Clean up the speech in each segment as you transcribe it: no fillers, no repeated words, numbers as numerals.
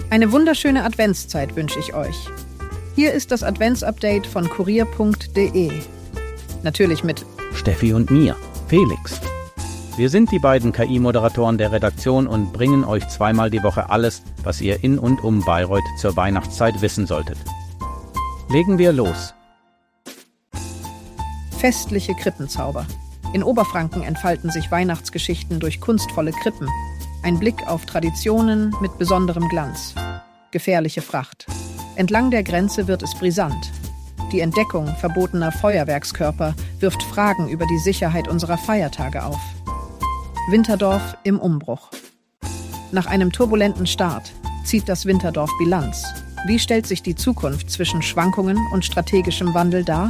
Eine wunderschöne Adventszeit wünsche ich euch. Hier ist das Adventsupdate von kurier.de. Natürlich mit Steffi und mir, Felix. Wir sind die beiden KI-Moderatoren der Redaktion und bringen euch zweimal die Woche alles, was ihr in und um Bayreuth zur Weihnachtszeit wissen solltet. Legen wir los. festliche Krippenzauber. In Oberfranken entfalten sich Weihnachtsgeschichten durch kunstvolle Krippen. Ein Blick auf Traditionen mit besonderem Glanz. Gefährliche Fracht. Entlang der Grenze wird es brisant. Die Entdeckung verbotener Feuerwerkskörper wirft Fragen über die Sicherheit unserer Feiertage auf. Winterdorf im Umbruch. Nach einem turbulenten Start zieht das Winterdorf Bilanz. Wie stellt sich die Zukunft zwischen Schwankungen und strategischem Wandel dar?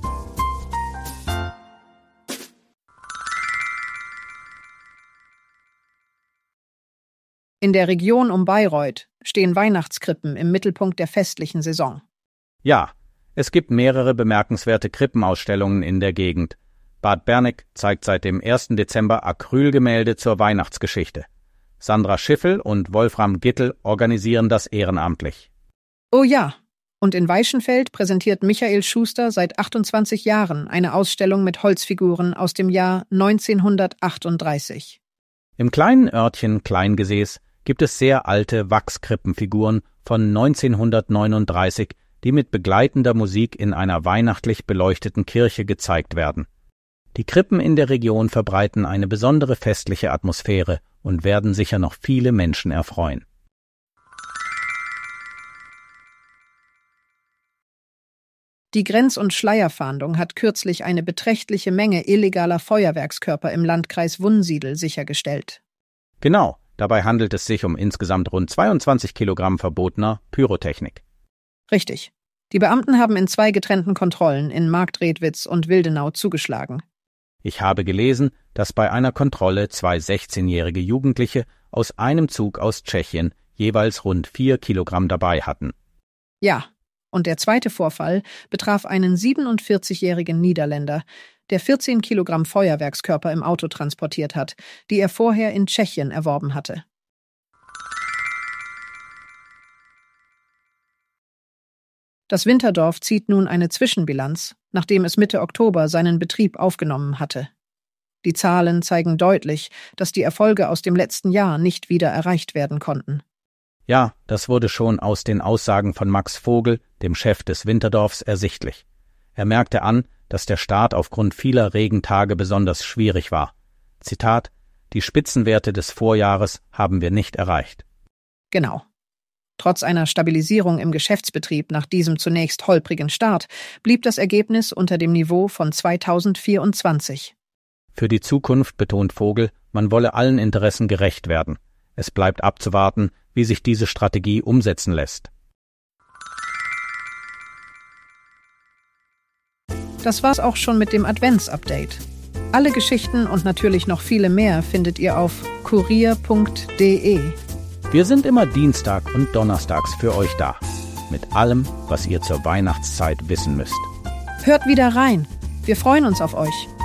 In der Region um Bayreuth stehen Weihnachtskrippen im Mittelpunkt der festlichen Saison. Ja, es gibt mehrere bemerkenswerte Krippenausstellungen in der Gegend. Bad Berneck zeigt seit dem 1. Dezember Acrylgemälde zur Weihnachtsgeschichte. Sandra Schiffel und Wolfram Gittel organisieren das ehrenamtlich. Oh ja, und in Weischenfeld präsentiert Michael Schuster seit 28 Jahren eine Ausstellung mit Holzfiguren aus dem Jahr 1938. Im kleinen Örtchen Kleingesäß gibt es sehr alte Wachskrippenfiguren von 1939, die mit begleitender Musik in einer weihnachtlich beleuchteten Kirche gezeigt werden. Die Krippen in der Region verbreiten eine besondere festliche Atmosphäre und werden sicher noch viele Menschen erfreuen. Die Grenz- und Schleierfahndung hat kürzlich eine beträchtliche Menge illegaler Feuerwerkskörper im Landkreis Wunsiedel sichergestellt. Genau, dabei handelt es sich um insgesamt rund 22 Kilogramm verbotener Pyrotechnik. Richtig. Die Beamten haben in 2 getrennten Kontrollen in Marktredwitz und Wildenau zugeschlagen. Ich habe gelesen, dass bei einer Kontrolle 2 16-jährige Jugendliche aus einem Zug aus Tschechien jeweils rund 4 Kilogramm dabei hatten. Ja, und der zweite Vorfall betraf einen 47-jährigen Niederländer, der 14 Kilogramm Feuerwerkskörper im Auto transportiert hat, die er vorher in Tschechien erworben hatte. Das Winterdorf zieht nun eine Zwischenbilanz, nachdem es Mitte Oktober seinen Betrieb aufgenommen hatte. Die Zahlen zeigen deutlich, dass die Erfolge aus dem letzten Jahr nicht wieder erreicht werden konnten. Ja, das wurde schon aus den Aussagen von Max Vogel, dem Chef des Winterdorfs, ersichtlich. Er merkte an, dass der Start aufgrund vieler Regentage besonders schwierig war. Zitat: Die Spitzenwerte des Vorjahres haben wir nicht erreicht. Genau. Trotz einer Stabilisierung im Geschäftsbetrieb nach diesem zunächst holprigen Start blieb das Ergebnis unter dem Niveau von 2024. Für die Zukunft betont Vogel, man wolle allen Interessen gerecht werden. Es bleibt abzuwarten, wie sich diese Strategie umsetzen lässt. Das war's auch schon mit dem Adventsupdate. Alle Geschichten und natürlich noch viele mehr findet ihr auf kurier.de. Wir sind immer Dienstag und Donnerstags für euch da. Mit allem, was ihr zur Weihnachtszeit wissen müsst. Hört wieder rein. Wir freuen uns auf euch.